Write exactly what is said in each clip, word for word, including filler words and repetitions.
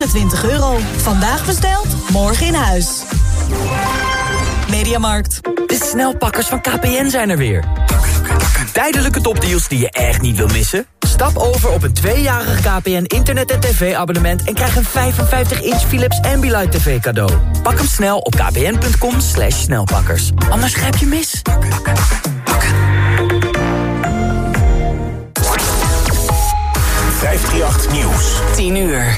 twintig euro. Vandaag besteld, morgen in huis. Mediamarkt. De snelpakkers van K P N zijn er weer. Tijdelijke topdeals die je echt niet wil missen? Stap over op een tweejarig K P N internet- en tv-abonnement... en krijg een vijfenvijftig inch Philips Ambilight T V cadeau. Pak hem snel op kpn.com slash snelpakkers. Anders grijp je mis. vijfhonderdachttien Nieuws. tien uur.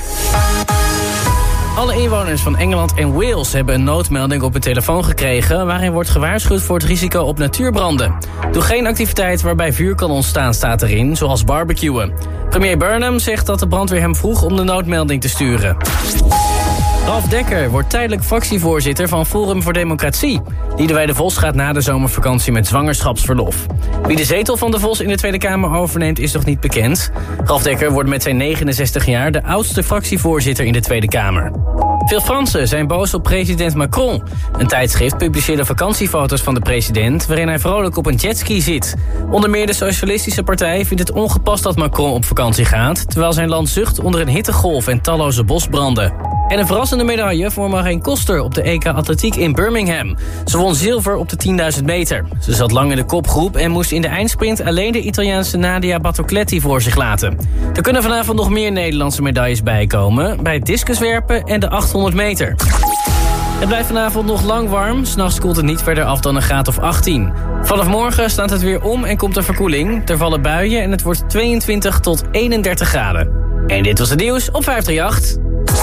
Alle inwoners van Engeland en Wales hebben een noodmelding op hun telefoon gekregen... waarin wordt gewaarschuwd voor het risico op natuurbranden. Doe geen activiteit waarbij vuur kan ontstaan, staat erin, zoals barbecuen. Premier Burnham zegt dat de brandweer hem vroeg om de noodmelding te sturen. Ralf Dekker wordt tijdelijk fractievoorzitter van Forum voor Democratie. Liedewij de Vos gaat na de zomervakantie met zwangerschapsverlof. Wie de zetel van de Vos in de Tweede Kamer overneemt is nog niet bekend. Ralf Dekker wordt met zijn negenenzestig jaar de oudste fractievoorzitter in de Tweede Kamer. Veel Fransen zijn boos op president Macron. Een tijdschrift publiceerde vakantiefoto's van de president... waarin hij vrolijk op een jetski zit. Onder meer de Socialistische Partij vindt het ongepast dat Macron op vakantie gaat... terwijl zijn land zucht onder een hittegolf en talloze bosbranden. En een verrassende medaille voor Marijn Koster op de E K Atletiek in Birmingham. Ze won zilver op de tienduizend meter. Ze zat lang in de kopgroep en moest in de eindsprint alleen de Italiaanse Nadia Battocletti voor zich laten. Er kunnen vanavond nog meer Nederlandse medailles bijkomen... bij het discuswerpen en de achthonderd meter. Het blijft vanavond nog lang warm. 's Nachts koelt het niet verder af dan een graad of achttien. Vanaf morgen staat het weer om en komt er verkoeling. Er vallen buien en het wordt tweeëntwintig tot eenendertig graden. En dit was het nieuws op vijfhonderdachttien.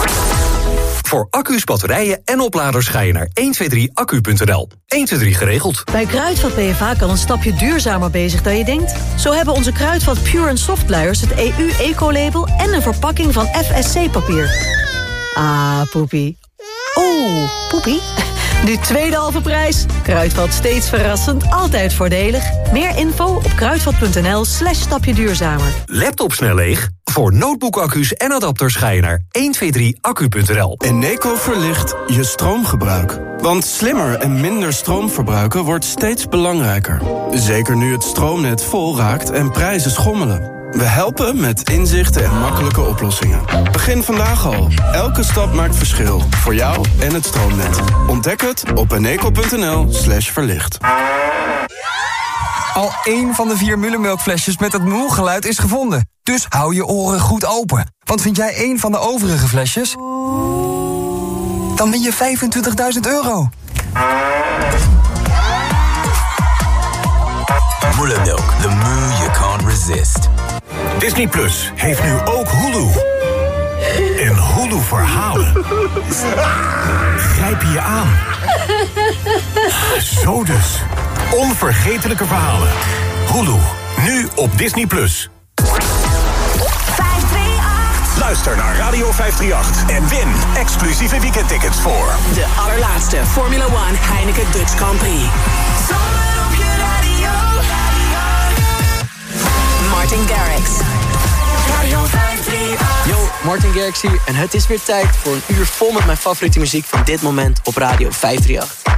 Voor accu's, batterijen en opladers ga je naar honderdtweeëntwintig accu punt n l. honderdtweeëntwintig geregeld. Bij Kruidvat P F H kan een stapje duurzamer bezig dan je denkt. Zo hebben onze Kruidvat Pure en Soft luiers het E U-ecolabel... en een verpakking van F S C-papier. Ah, poepie. Oeh, poepie. Nu tweede halve prijs. Kruidvat steeds verrassend, altijd voordelig. Meer info op kruidvat.nl slash stapje duurzamer. Laptop snel leeg? Voor notebookaccu's en adapters ga je naar honderdtweeëntwintig accu punt n l. Eneco verlicht je stroomgebruik. Want slimmer en minder stroom verbruiken wordt steeds belangrijker. Zeker nu het stroomnet vol raakt en prijzen schommelen. We helpen met inzichten en makkelijke oplossingen. Begin vandaag al. Elke stap maakt verschil. Voor jou en het stroomnet. Ontdek het op eneco.nl slash verlicht. Al één van de vier Mullenmelkflesjes met het moe-geluid is gevonden. Dus hou je oren goed open. Want vind jij één van de overige flesjes... dan win je vijfentwintigduizend euro. Mullenmelk, the moo you can't resist. Disney Plus heeft nu ook Hulu. En Hulu verhalen grijpen je aan. Zo dus. Onvergetelijke verhalen. Hulu, nu op Disney Plus. Luister naar Radio vijfhonderdachttien en win exclusieve weekendtickets voor de allerlaatste Formula One Heineken Dutch Grand Prix. Martin Garrix. Radio vijfhonderdachttien. Yo, Martin Garrix hier en het is weer tijd voor een uur vol met mijn favoriete muziek van dit moment op Radio vijfhonderdachttien.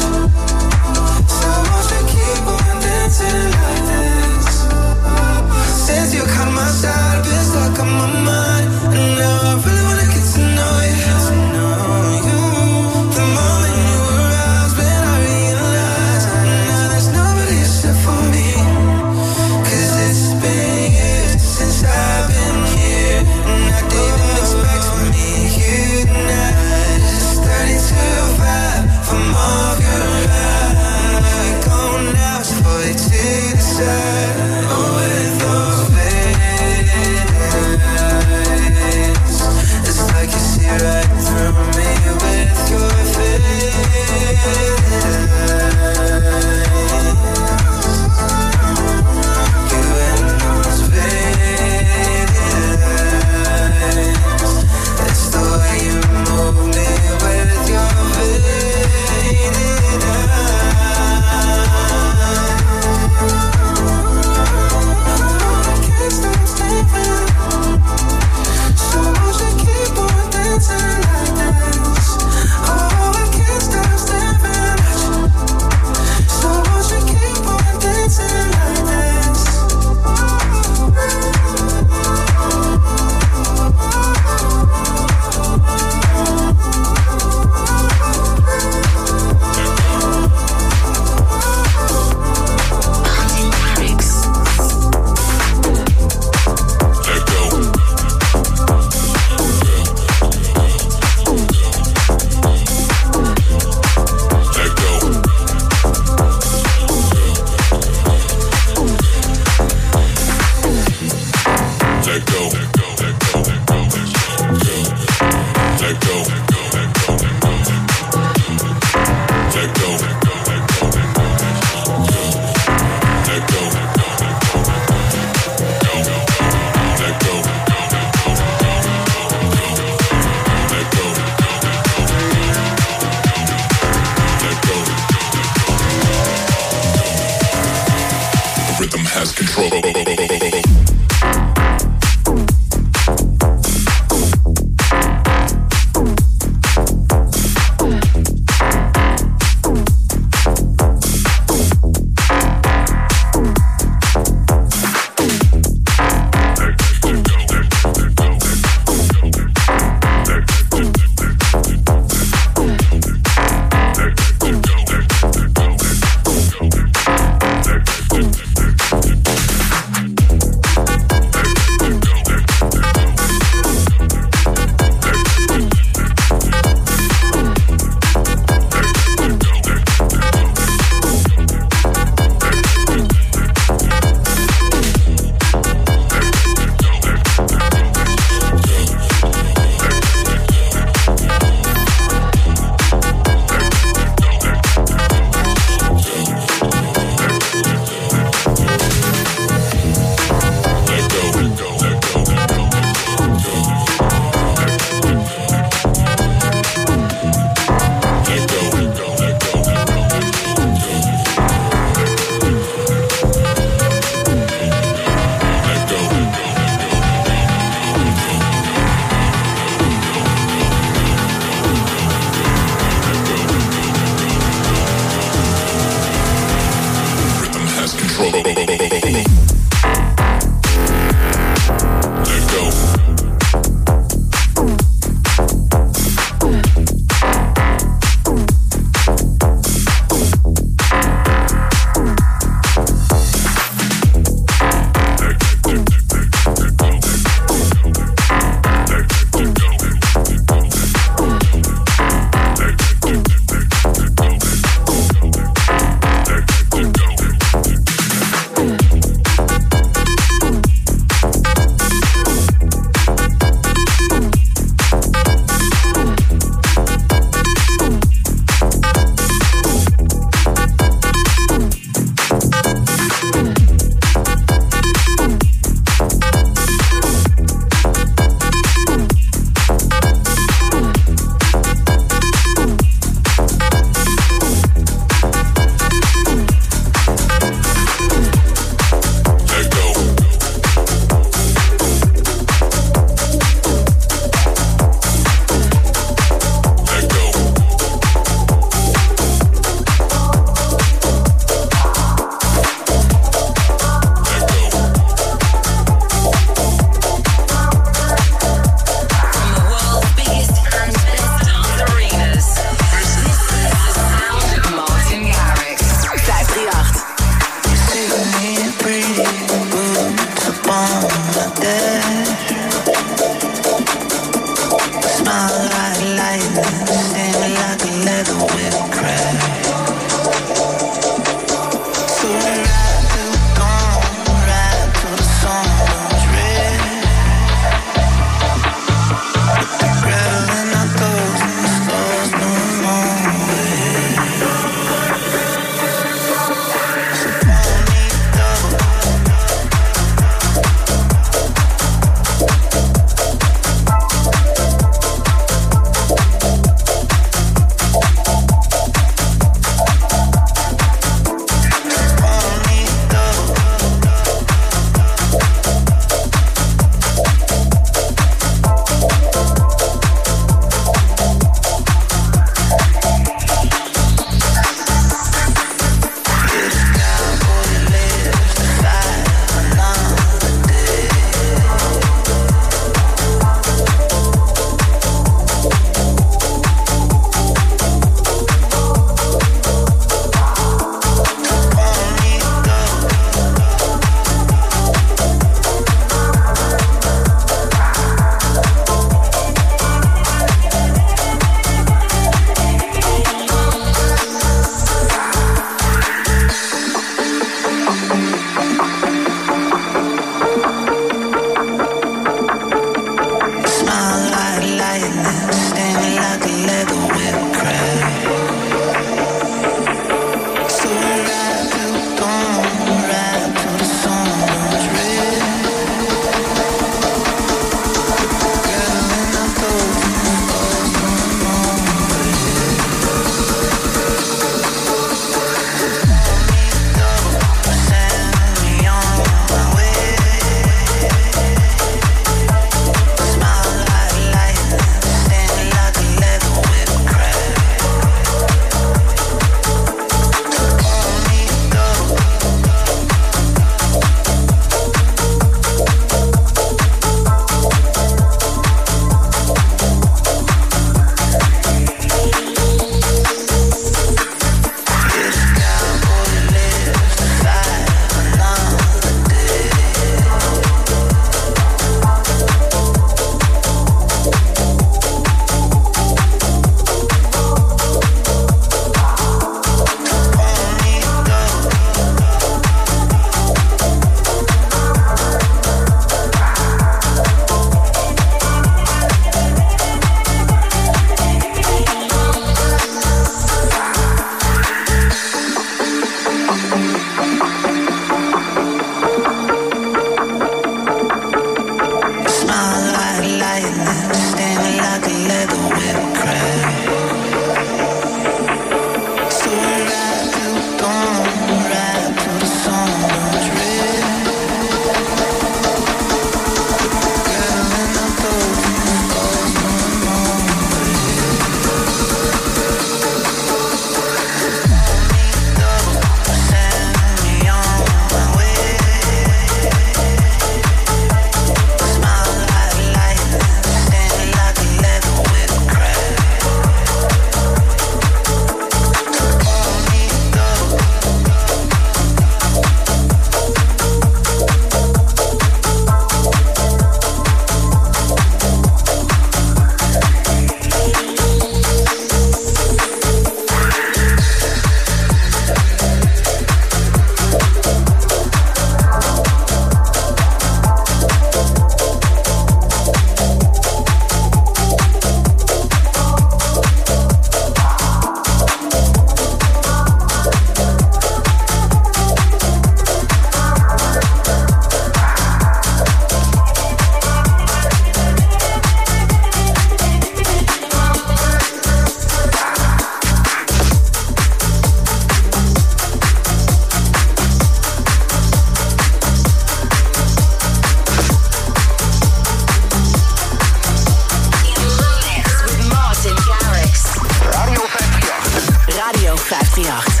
acht.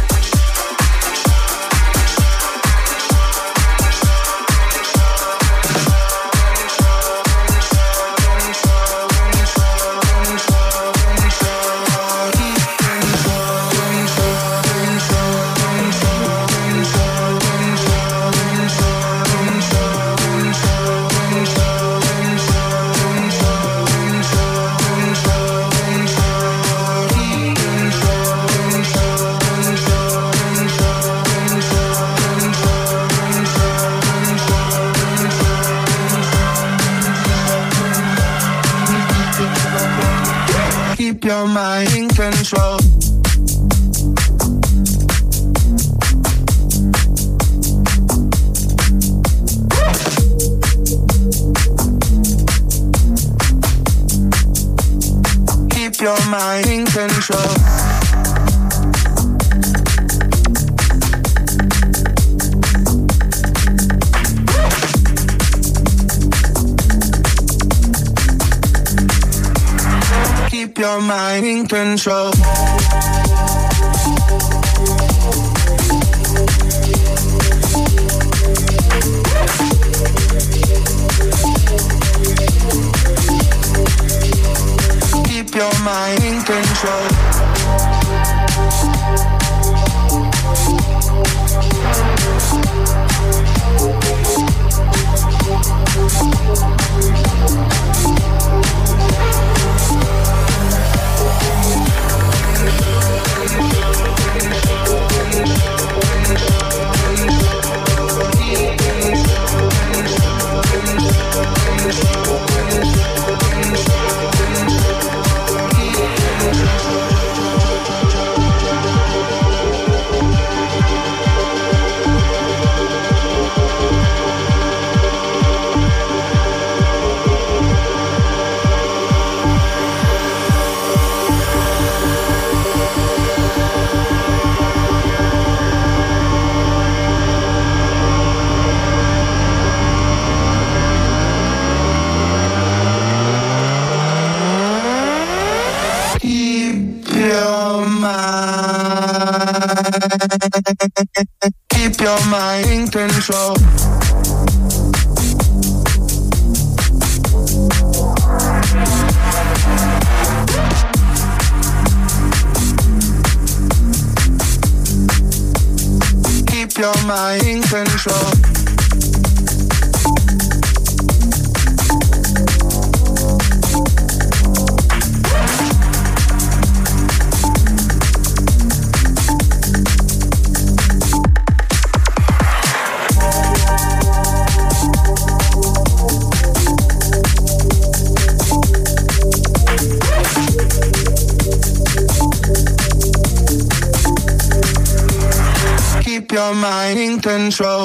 Keep your mind in control. Keep your mind in control. Keep your mind in control. Keep your mind in control. Keep your mind in control. Keep your mind in control. Keep your mind in control.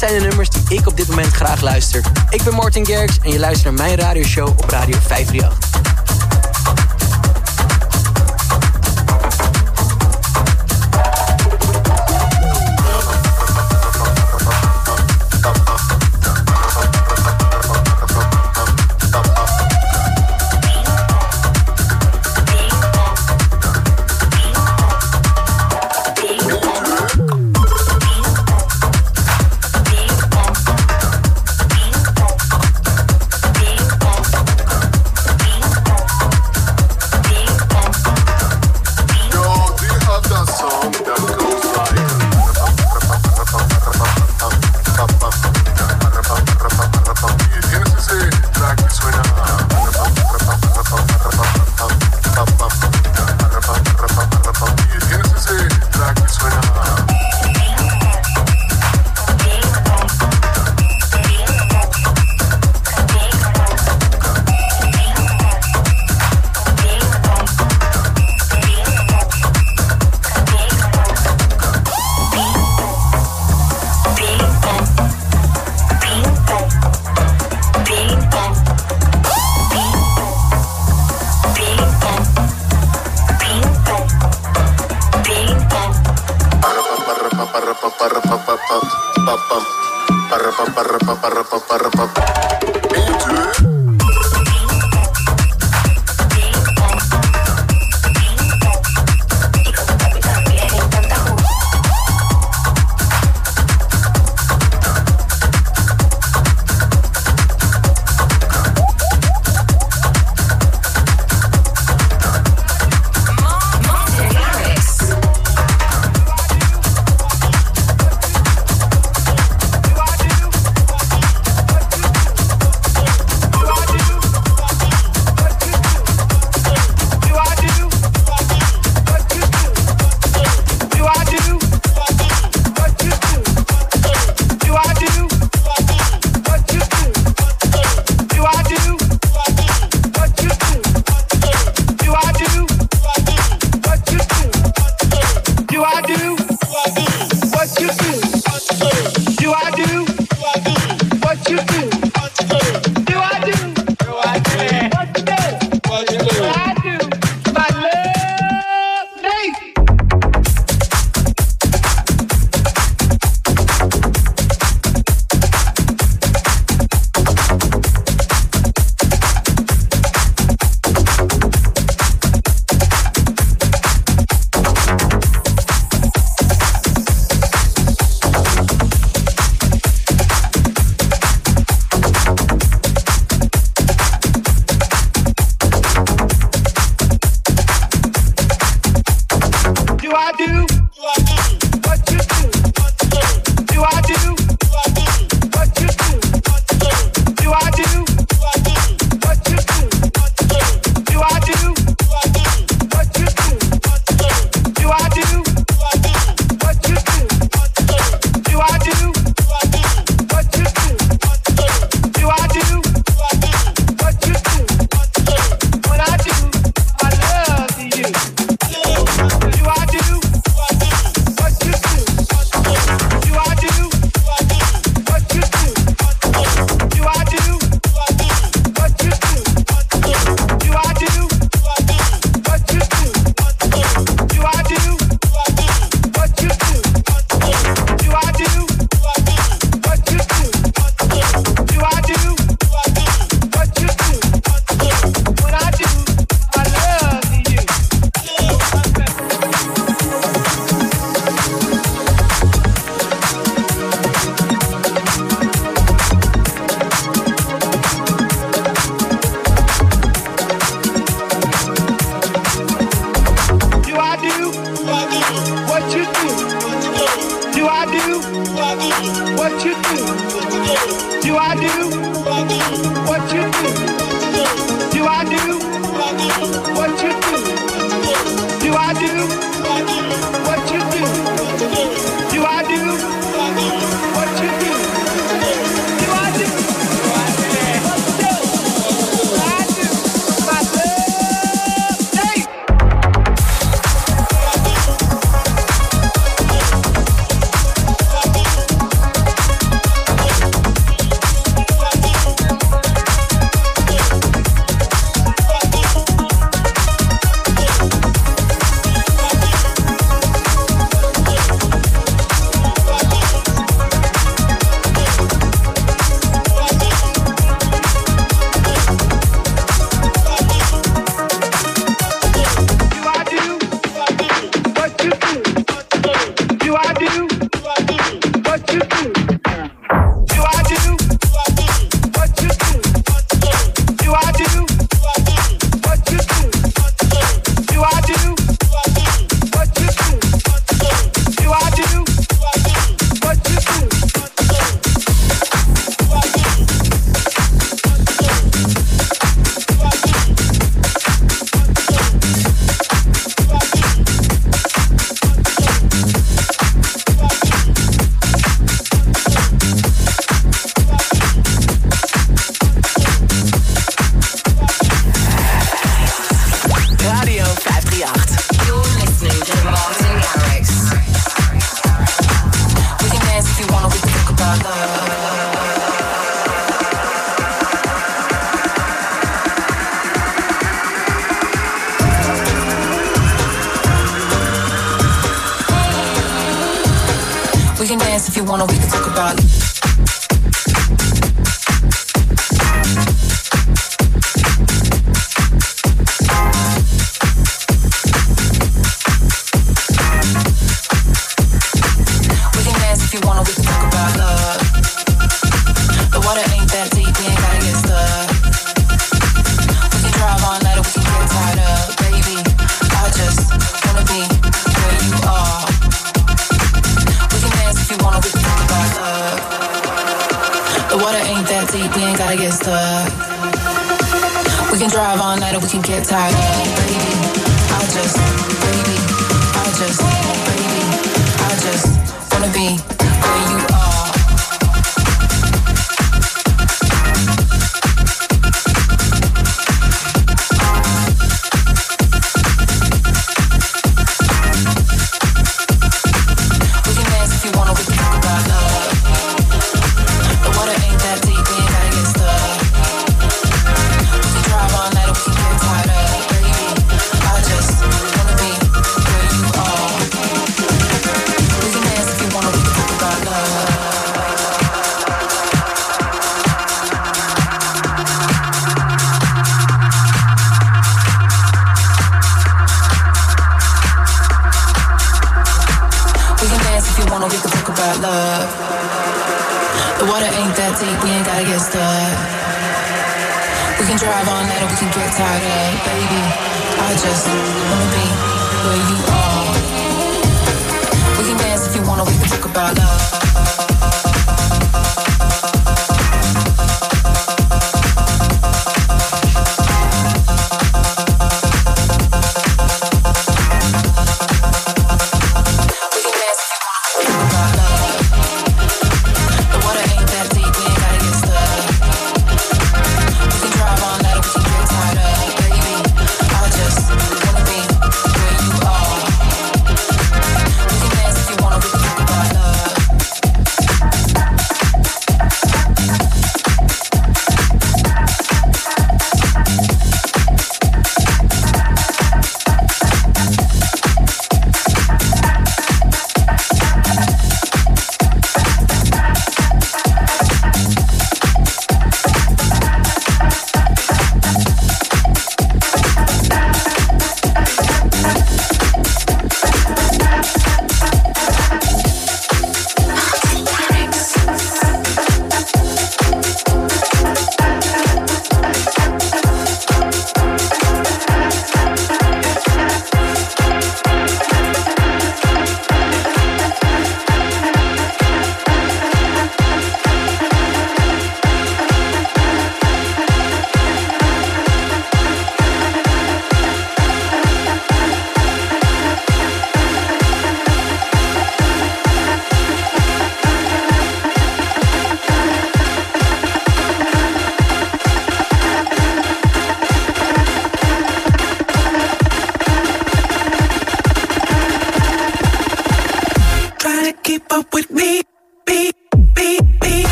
zijn de nummers die ik op dit moment graag luister. Ik ben Martin Garrix en je luistert naar mijn radioshow op Radio vijf drie acht. We can dance if you wanna, we can talk about it. We can dance if you wanna, we can talk about love. The water ain't that deep, we ain't gotta get stuck. We can drive all night or we can get tired of, baby. I just wanna be where you are. We can dance if you wanna, we can talk about love. The water ain't that deep, we ain't gotta get stuck. We can drive all night or we can get tired of, baby. I just, baby, I just, baby, I just wanna be where you are.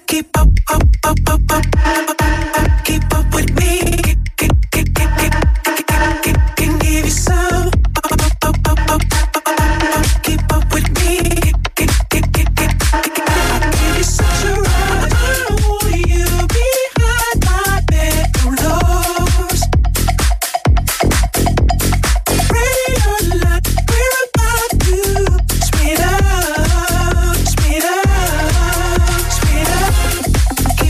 Keep up, up, up, up, up, keep up with me. Can give you some. Keep up with me. I give you such a rush. I don't want you behind my bedroom doors. Ready or not, we're about to speed up, speed up, speed up.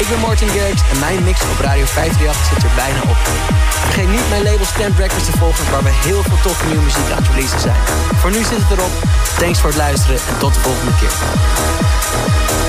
ben Martin Garrix en mijn mix op Radio vijfhonderdachttien zit er bijna op. Vergeet niet mijn label Stamped Records te volgen, waar we heel veel toffe nieuwe muziek aan het releasen zijn. Voor nu zit het erop. Thanks voor het luisteren en tot de volgende keer.